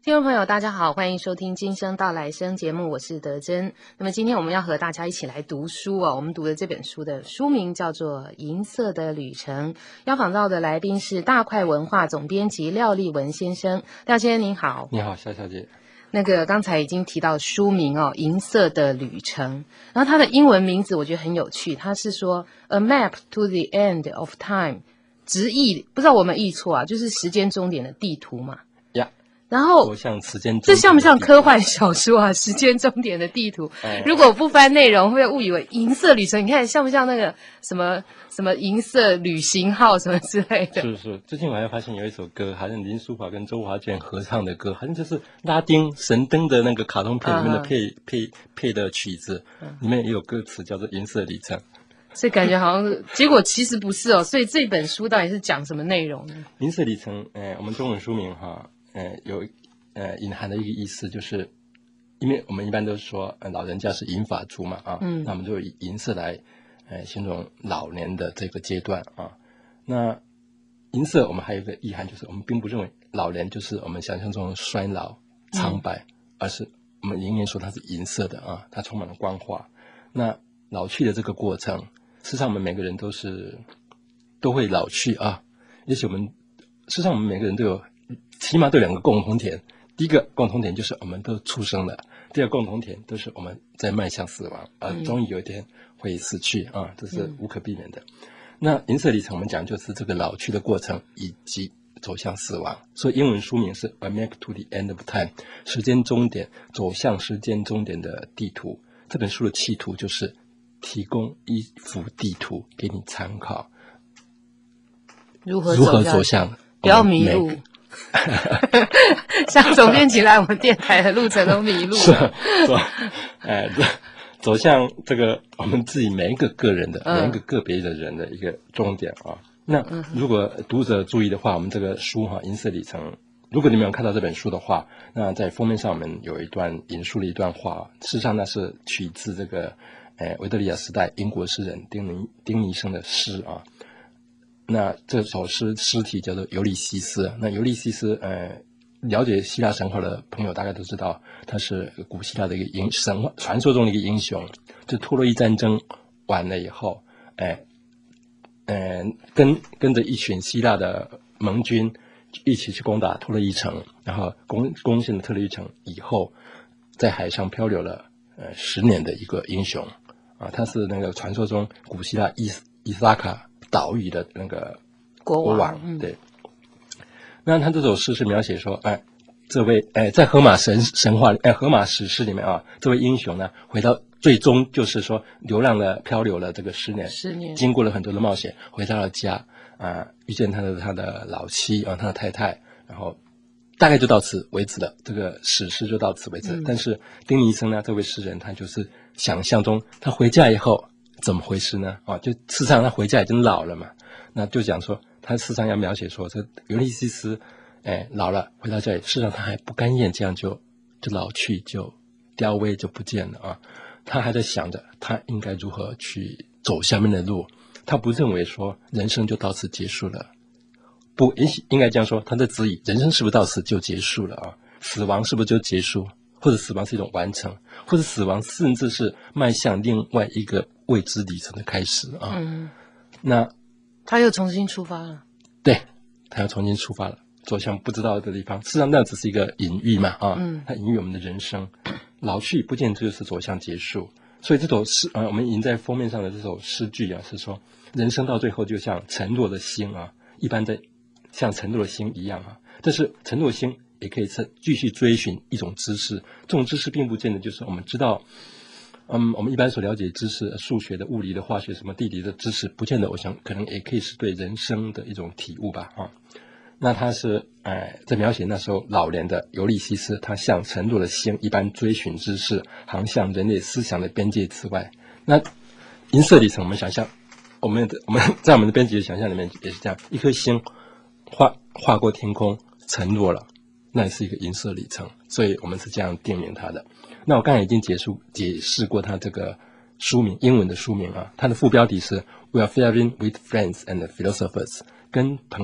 听众朋友大家好，欢迎收听今生到来生节目，我是德珍。那么今天我们要和大家一起来读书哦，我们读的这本书的书名叫做《银色的旅程》，邀访到的来宾是大块文化总编辑廖立文先生。廖先生您好。 你好，夏小姐。 刚才已经提到书名哦，《银色的旅程》，然后它的英文名字我觉得很有趣，它是说 A Map to the End of Time， 直译不知道我们译错啊，就是时间终点的地图嘛。然后这像不像科幻小说啊？时间终点的地图，如果不翻内容，会误以为银色旅程。你看像不像那个什么银色旅行号什么之类的？ 是。最近我还发现有一首歌，好像林书豪跟周华健合唱的歌，好像就是拉丁神灯的那个卡通片里面的配的曲子，里面也有歌词叫做《银色旅程》。 所以感觉好像是，结果其实不是哦。所以这本书到底是讲什么内容呢？ 银色旅程，我们中文书名有隐含的一个意思，就是因为我们一般都说老人家是银发族嘛那我们就以银色来形容老年的这个阶段啊。那银色我们还有一个意涵，就是我们并不认为老年就是我们想象中的衰老苍白，而是我们仍然说它是银色的啊，它充满了光滑。那老去的这个过程，事实上我们每个人都会老去啊，也许事实上我们每个人起码都有两个共同点，第一个共同点就是我们都出生了，第二个共同点都是我们在迈向死亡终于有一天会死去啊，这是无可避免的。那银色旅程我们讲就是这个老去的过程以及走向死亡，所以英文书名是 A Map to the End of Time， 时间终点，走向时间终点的地图。这本书的企图就是提供一幅地图给你参考，如何走向不要迷路像总编辑来我们电台的路程都迷路了走向这个我们自己每一个个人的每一个个别的人的一个终点啊。那如果读者注意的话，我们这个书银色旅程，如果你们有看到这本书的话，那在封面上我们有一段引述了一段话，事实上那是取自这个维多利亚时代英国诗人丁尼生的诗啊。那这首诗体叫做《尤利西斯》。那尤利西斯了解希腊神话的朋友大概都知道，他是古希腊的一个神话传说中的一个英雄。就托洛伊战争完了以后跟着一群希腊的盟军一起去攻打托洛伊城，然后攻陷了托洛伊城以后，在海上漂流了10年的一个英雄啊。他是那个传说中古希腊伊萨卡岛屿的那个国王对。那他这首诗是描写说这位在荷马神话荷马史诗里面这位英雄呢回到最终就是说漂流了这个10年，经过了很多的冒险，回到了家遇见他的老妻他的太太，然后大概就到此为止了，这个史诗就到此为止。但是丁尼生呢这位诗人，他就是想象中他回家以后怎么回事呢就事实上他回家已经老了嘛，那就讲说他事实上要描写说这尤利西斯老了回到家里，事实上他还不甘愿这样就老去，就凋微，就不见了他还在想着他应该如何去走下面的路。他不认为说人生就到此结束了，不应该这样说，他在质疑人生是不是到此就结束了死亡是不是就结束，或者死亡是一种完成，或者死亡甚至是迈向另外一个未知旅程的开始那他又重新出发了。 对，他又重新出发了，走向不知道的地方。事实上那只是一个隐喻嘛它隐喻我们的人生老去不见得就是走向结束。所以这首诗我们印在封面上的这首诗句是说人生到最后就像沉落的星一般在像沉落的星一样但是沉落星也可以继续追寻一种知识，这种知识并不见得就是我们知道我们一般所了解知识，数学的、物理的、化学什么地理的知识，不见得我想可能也可以是对人生的一种体悟吧那他是在描写那时候老年的尤利西斯，他像沉落的星一般追寻知识，航向人类思想的边界之外。那银色旅程我们想象，我们在我们的编辑的想象里面也是这样，一颗星划过天空沉落了，那也是一个银色旅程，所以我们是这样定名它的。那我刚才已经解释过它这个书名，英文的书名它的副标题是 We are faring with friends and philosophers， 跟朋友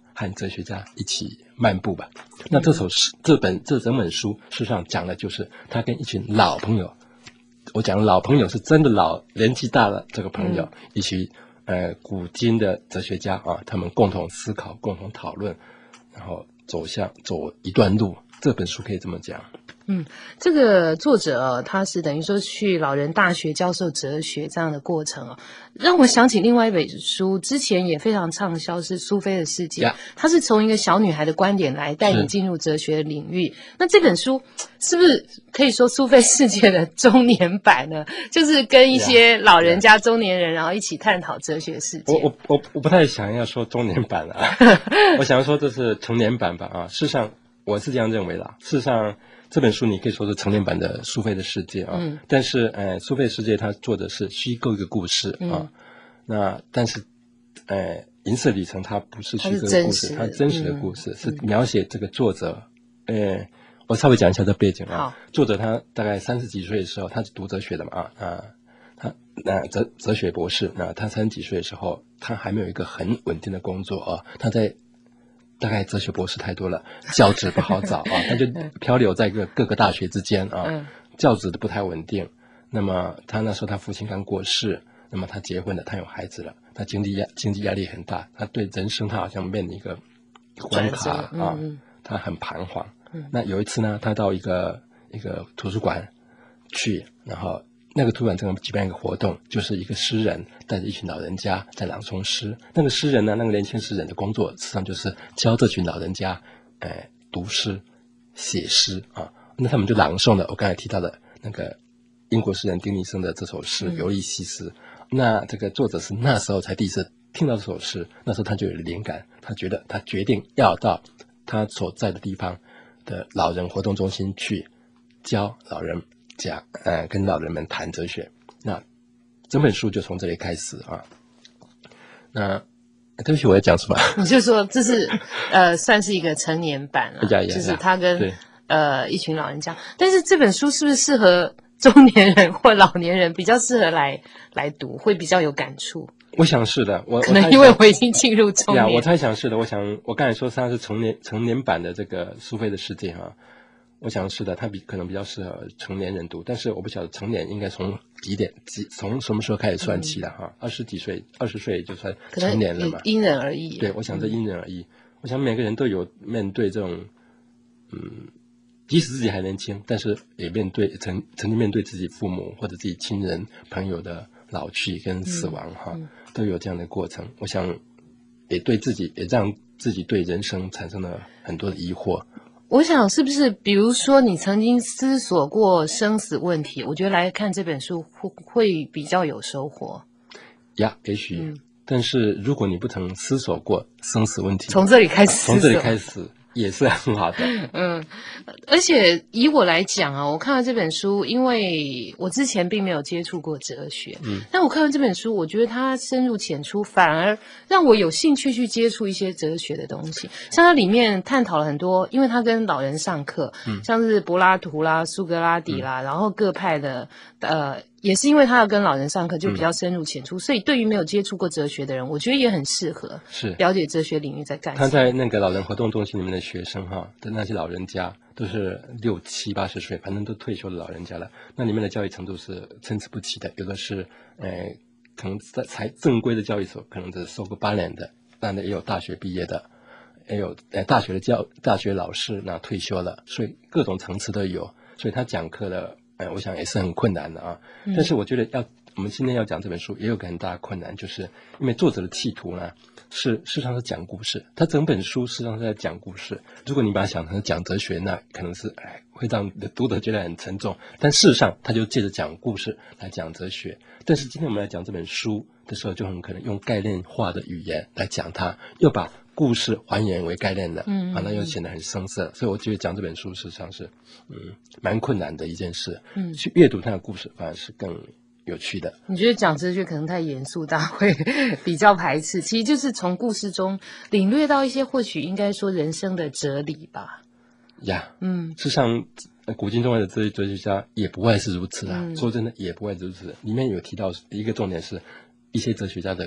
和哲学家一起漫步吧。那这整本书事实上讲的就是他跟一群老朋友，我讲老朋友是真的老，年纪大了这个朋友，一起古今的哲学家啊，他们共同思考，共同讨论，然后走一段路。这本书可以这么讲。 这个作者他是等于说去老人大学教授哲学这样的过程让我想起另外一本书，之前也非常畅销，是苏菲的世界。他是从一个小女孩的观点来带你进入哲学的领域。那这本书是不是可以说苏菲世界的中年版呢？就是跟一些老人家、中年人，然后一起探讨哲学世界。 我不太想要说中年版了我想要说这是成年版吧事实上我是这样认为啦。事实上这本书你可以说是成年版的苏菲的世界但是苏菲的世界它做的是虚构一个故事那但是银色旅程它不是虚构一个故事，它是真实的故事，是描写这个作者我稍微讲一下这背景作者他大概30几岁的时候，他是读哲学的嘛他哲学博士，那他30几岁的时候，他还没有一个很稳定的工作他在大概哲学博士太多了，教职不好找他就漂流在各个大学之间教职的不太稳定。那么他那时候他父亲刚过世，那么他结婚了，他有孩子了，他经济压力很大，他对人生他好像面临一个关卡他很彷徨那有一次呢，他到一个图书馆去，然后那个图书馆正举办一个活动，就是一个诗人带着一群老人家在朗诵诗。那个诗人呢，那个年轻诗人的工作实际上就是教这群老人家读诗写诗那他们就朗诵了我刚才提到的那个英国诗人丁尼生的这首诗《尤利西斯》那这个作者是那时候才第一次听到这首诗，那时候他就有灵感，他决定要到他所在的地方的老人活动中心去教老人跟老人们谈哲学。那整本书就从这里开始那对不起，我要讲什么？ 你就说这是算是一个成年版就是他跟一群老人家。但是这本书是不是适合中年人或老年人，比较适合来读，会比较有感触？ 我想是的， 可能因为我已经进入中年。 我猜想是的。我刚才说它是成年版的这个苏菲的世界我想是的，它可能比较适合成年人读，但是我不晓得成年应该从从什么时候开始算起的20几岁，20岁就算成年了嘛？ 因人而异。 对，我想这因人而异。我想每个人都有面对这种即使自己还年轻，但是也曾经面对自己父母或者自己亲人朋友的老去跟死亡都有这样的过程。我想也让自己对人生产生了很多的疑惑。 我想是不是比如说你曾经思索过生死问题，我觉得来看这本书会比较有收获也许但是如果你不曾思索过生死问题， 从这里开始也是很好的。 而且以我来讲我看到这本书，因为我之前并没有接触过哲学但我看到这本书，我觉得它深入浅出，反而让我有兴趣去接触一些哲学的东西。像它里面探讨了很多，因为它跟老人上课像是柏拉图啦、苏格拉底啦然后各派的也是因为他要跟老人上课，就比较深入浅出所以对于没有接触过哲学的人，我觉得也很适合了解哲学领域在干什么。 他在那个老人活动中心里面的学生的那些老人家都是60、70、80岁，反正都退休的老人家了。那里面的教育程度是参差不齐的，有的是可能在正规的教育所可能只受过8年的，当然也有大学毕业的，也有大学老师那退休了，所以各种层次都有。所以他讲课的我想也是很困难的但是我觉得我们今天要讲这本书也有个很大的困难，就是因为作者的企图呢事实上是讲故事，他整本书事实上是在讲故事。如果你把它想成讲哲学，那可能是会让读者觉得很沉重，但事实上他就借着讲故事来讲哲学。但是今天我们来讲这本书的时候，就很可能用概念化的语言来讲它，又把故事还原为概念的那又显得很生涩。所以我觉得讲这本书事实上是蛮困难的一件事去阅读它的故事反而是更有趣的。 你觉得讲哲学可能太严肃，大家会比较排斥，其实就是从故事中领略到一些或许应该说人生的哲理吧。 事实上古今中外的这些哲学家也不外是如此说真的也不外如此。里面有提到一个重点是一些哲学家的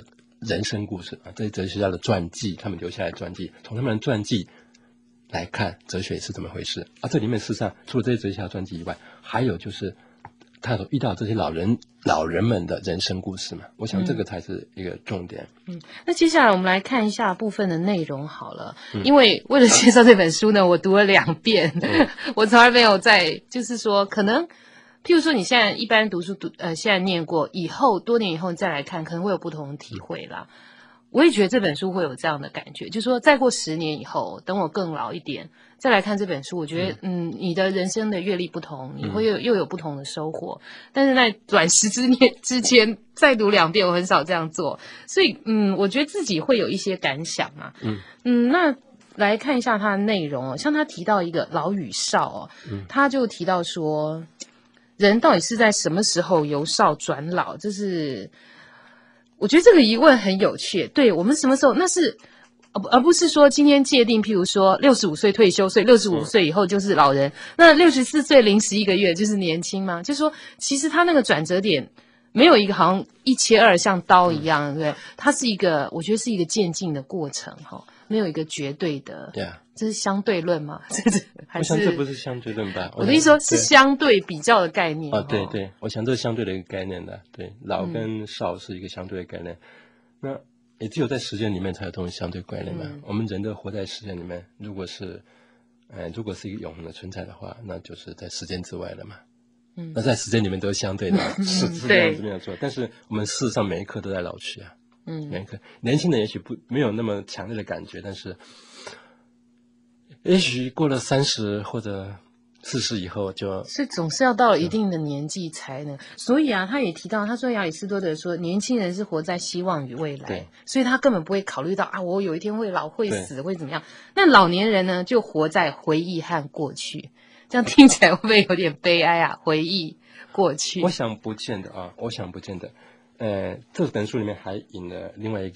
人生故事啊，这些哲学家的传记，他们留下来的传记，从他们的传记来看哲学是怎么回事啊。这里面事实上除了这些哲学家传记以外，还有就是他所遇到这些老人们的人生故事嘛。我想这个才是一个重点。 那接下来我们来看一下部分的内容好了。因为为了介绍这本书呢，我读了2遍，我从来没有就是说可能。譬如说，你现在一般读书现在念过，以后多年以后再来看，可能会有不同的体会啦。我也觉得这本书会有这样的感觉，就是说，再过10年以后，等我更老一点，再来看这本书，我觉得，你的人生的阅历不同，你会又有不同的收获。但是在短时之间再读2遍，我很少这样做，所以，我觉得自己会有一些感想啊。那来看一下它的内容哦，像他提到一个老与少哦，他就提到说。人到底是在什么时候由少转老？就是我觉得这个疑问很有趣。对，我们什么时候？那是而不是说今天界定，譬如说65岁退休，所以65岁以后就是老人。那64岁零11个月就是年轻吗？就是说，其实他那个转折点没有一个好像一切二像刀一样，对不对？它是一个，我觉得是一个渐进的过程哈，没有一个绝对的。 Yeah. 这是相对论吗？ 我想这不是相对论吧？ 我的意思说是相对比较的概念。 对对，我想这是相对的一个概念的。对，老跟少是一个相对的概念。那也只有在时间里面才有这种相对概念嘛。我们人都活在时间里面，如果是一个永恒的存在的话，那就是在时间之外了嘛。那在时间里面都是相对的，是这样子没有错。但是我们事实上每一刻都在老去啊。每一刻，年轻人也许没有那么强烈的感觉，但是。也许过了30或者40以后所以总是要到了一定的年纪才能。所以啊，他也提到，他说亚里士多德说，年轻人是活在希望与未来， 对， 所以他根本不会考虑到我有一天会老会死会怎么样。那老年人呢，就活在回忆和过去。这样听起来会不会有点悲哀啊？回忆过去， 我想不见得啊，这本书里面还引了另外一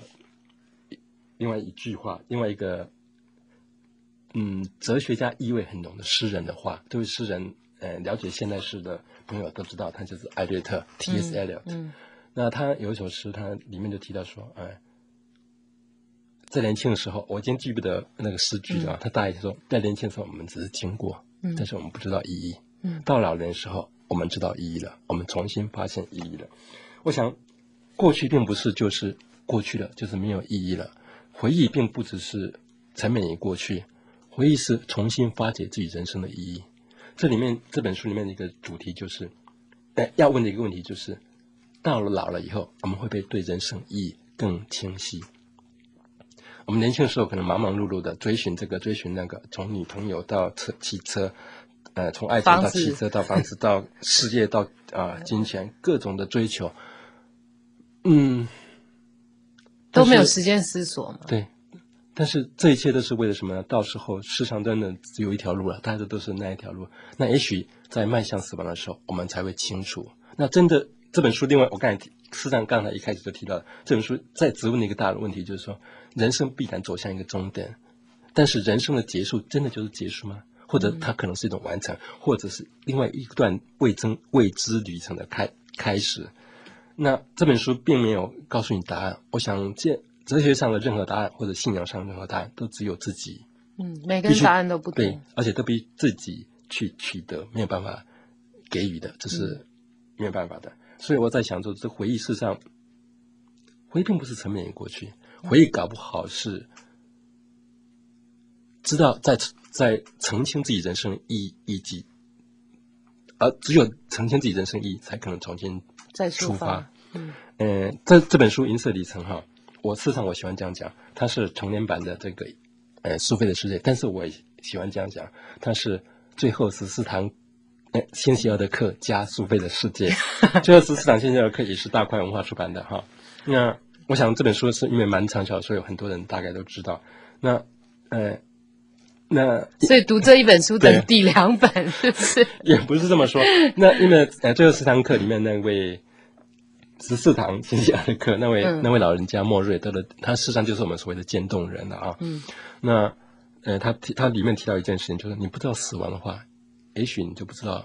句话，另外一个。哲学家意味很浓的诗人的话，这位诗人，了解现代诗的朋友都知道，他就是艾略特 T.S. Eliot。那他有一首诗，他里面就提到说，在年轻的时候，我已经记不得那个诗句了。他大意说，在年轻的时候，我们只是经过，但是我们不知道意义。到老年的时候，我们知道意义了，我们重新发现意义了。我想，过去并不是就是过去了，就是没有意义了。回忆并不只是沉湎于过去。回忆是重新发掘自己人生的意义。这本书里面的一个主题就是，要问的一个问题就是，到了老了以后，我们会不会对人生意义更清晰？我们年轻的时候可能忙忙碌碌的追寻这个追寻那个，从女朋友到汽车，从爱情到汽车到房子到事业到金钱，各种的追求， 都没有时间思索嘛。 对。但是这一切都是为了什么呢？到时候世上真的只有一条路了，大家都是那一条路。那也许在迈向死亡的时候，我们才会清楚。那真的这本书，另外我刚才一开始就提到了，这本书在质问的一个大的问题，就是说人生必然走向一个终点，但是人生的结束真的就是结束吗？或者它可能是一种完成，或者是另外一段未知旅程的开始？那这本书并没有告诉你答案。我想哲学上的任何答案，或者信仰上的任何答案，都只有自己。 每个人答案都不同。 对，而且都必须自己去取得，没有办法给予的，这是没有办法的。所以我在想说，这回忆事实上，回忆并不是沉湎于过去，回忆搞不好是知道在澄清自己人生意义，而只有澄清自己人生意义，才可能重新再出发。这本书《银色里程》哈。事实上我喜欢这样讲，它是成年版的这个苏菲的世界，但是我也喜欢这样讲，它是最后14堂星期二的课加苏菲的世界。最后14堂星期二的课也是大块文化出版的哈。那我想这本书是因为蛮畅销，所以有很多人大概都知道。 所以读这一本书等第2本是不是？ 也不是这么说。那因为最后10堂课里面那位14堂星期二的课，那位老人家莫瑞得了，他事实上就是我们所谓的渐冻人了啊。那他里面提到一件事情，就是你不知道死亡的话，也许你就不知道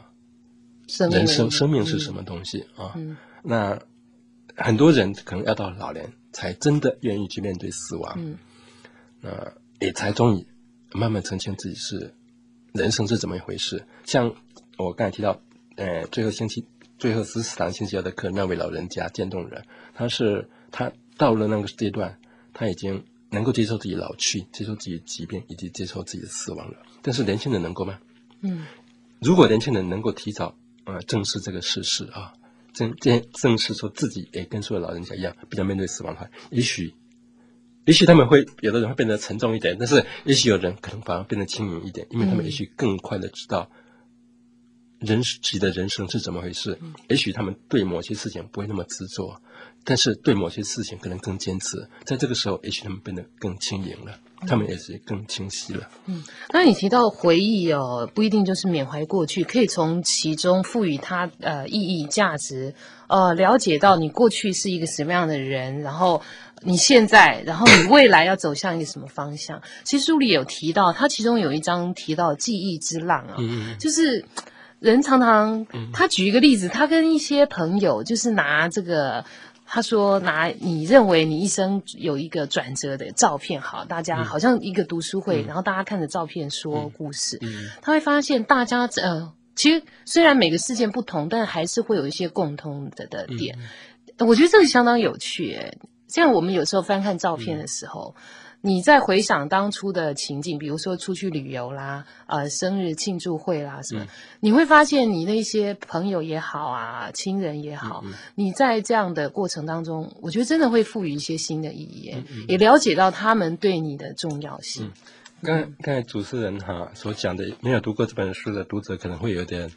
生命是什么东西啊。那很多人可能要到老年才真的愿意去面对死亡，也才终于慢慢澄清自己是人生是怎么一回事。像我刚才提到，最后14堂星期二的课，那位老人家渐冻人，他到了那个阶段，他已经能够接受自己老去，接受自己的疾病，以及接受自己的死亡了。但是年轻人能够吗？如果年轻人能够提早正视这个事实啊，正视说自己也跟所有老人家一样，比较面对死亡的话，也许他们有的人会变得沉重一点，但是也许有人可能反而变得轻盈一点，因为他们也许更快的知道自己的人生是怎么回事。也许他们对某些事情不会那么执着，但是对某些事情可能更坚持。在这个时候，也许他们变得更轻盈了，他们也是更清晰了。 那你提到回忆哦，不一定就是缅怀过去，可以从其中赋予它意义、价值，了解到你过去是一个什么样的人，然后你现在，然后你未来要走向一个什么方向。其实书里有提到，它其中有一章提到记忆之浪啊，就是人常常，他举一个例子，他跟一些朋友就是拿这个。他说拿你认为你一生有一个转折的照片，好，大家好像一个读书会，然后大家看着照片说故事，他会发现大家其实虽然每个事件不同，但还是会有一些共通的点。我觉得这个相当有趣耶。像我们有时候翻看照片的时候，你在回想当初的情景，比如说出去旅游啦，生日庆祝会啦什么，你会发现你那些朋友也好啊，亲人也好，你在这样的过程当中，我觉得真的会赋予一些新的意义，也了解到他们对你的重要性。 刚才主持人所讲的，没有读过这本书的读者可能会有点，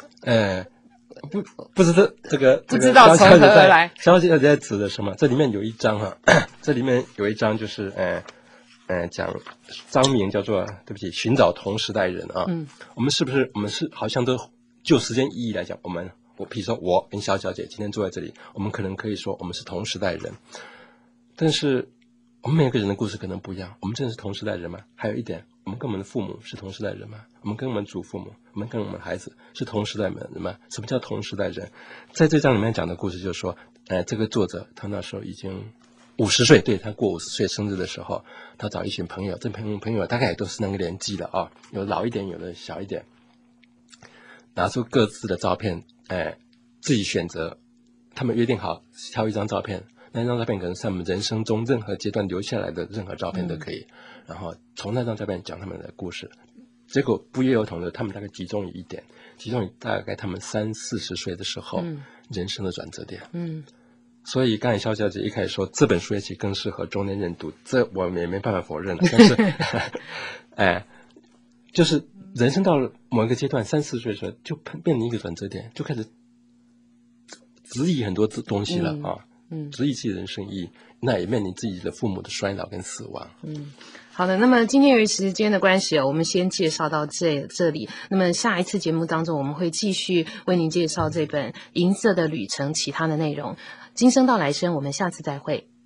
不知道这个不知道从何而来， 消息在指的什么？这里面有一章这里面有一章就是讲章名叫做寻找同时代人啊。我们是好像都就时间意义来讲，比如说我跟肖小姐今天坐在这里，我们可能可以说我们是同时代人，但是我们每个人的故事可能不一样。我们真的是同时代人吗？还有一点，我们跟我们的父母是同时代人吗？我们跟我们祖父母，我们跟我们孩子是同时代人吗？什么叫同时代人？在这章里面讲的故事就是说，这个作者他那时候已经50岁，对，他过50岁生日的时候，他找一群朋友，这朋友大概也都是那个年纪了啊，有老一点，有的小一点，拿出各自的照片，自己选择，他们约定好挑一张照片。那张照片可能是他们人生中任何阶段留下来的任何照片都可以，然后从那张照片讲他们的故事。结果不约而同的，他们大概集中于大概他们30-40岁的时候，人生的转折点。所以刚才肖小姐一开始说这本书也许更适合中年人读，这我也没办法否认了。但是，就是人生到了某一个阶段，30-40岁的时候就变成一个转折点，就开始质疑很多东西了啊。质疑自己的人生意义，那也面临自己的父母的衰老跟死亡。 好的，那么今天由于时间的关系我们先介绍到这里。那么下一次节目当中，我们会继续为您介绍这本《银色的旅程》其他的内容。今生到来生，我们下次再会。